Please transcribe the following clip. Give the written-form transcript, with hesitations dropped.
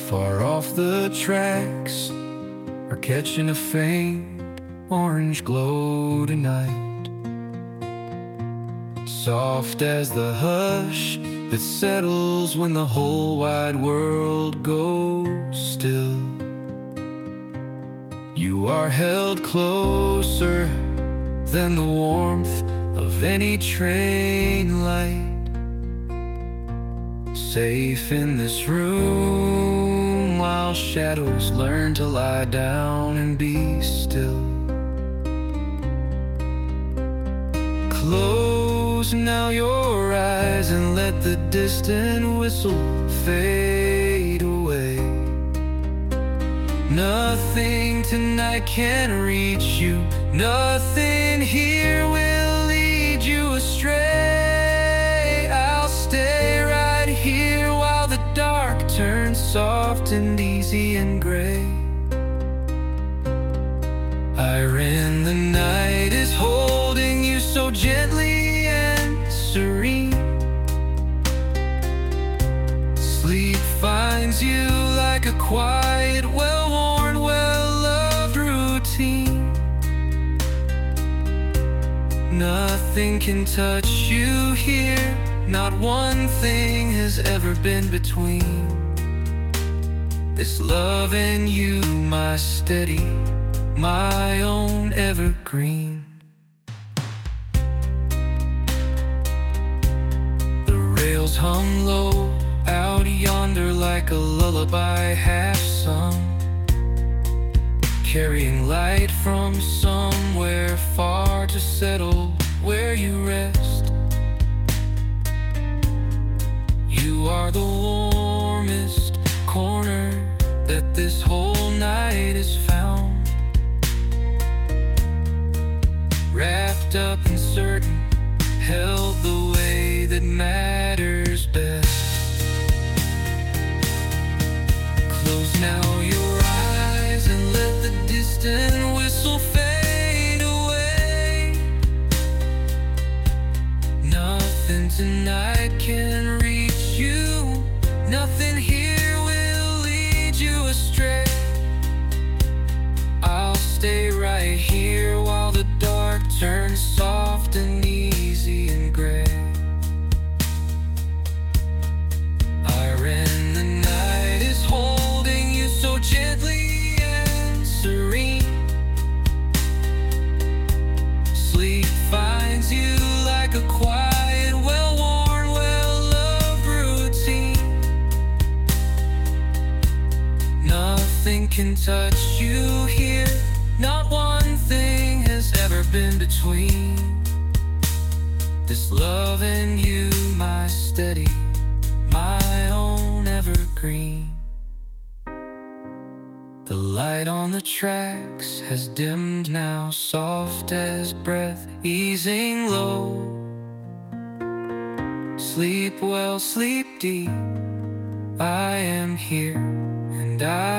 Far off the tracks are catching a faint orange glow tonight, soft as the hush that settles when the whole wide world goes still. You are held closer than the warmth of any train light, safe in this room while shadows learn to lie down and be still. Close now your eyes and let the distant whistle fade away. Nothing tonight can reach you, nothing here will lead you astray. I'll stay right here while the dark turns soft and easy and gray. Iron, the night is holding you so gently and serene. Sleep finds you like a quiet, well-worn, well-loved routine. Nothing can touch you here, not one thing has ever been between this love and you, my steady, my own evergreen. The rails hum low out yonder like a lullaby half sung, carrying light from somewhere far to settle where you rest. You are the warmest corner that this whole night is found, wrapped up and certain, held the way that matters best. Close now your eyes and let the distant whistle fade away. Nothing tonight can reach you, nothing here will lead you astray. I'll stay right here while the dark turns soft and easy and gray. Iron, the night is holding you so gently and serene. Sleep finds you like a quiet, well-worn, well-loved routine. Nothing can touch you here, not one thing has ever been between this love and you, my steady, my own evergreen. The light on the tracks has dimmed now, soft as breath easing low. Sleep well, sleep deep, I am here and I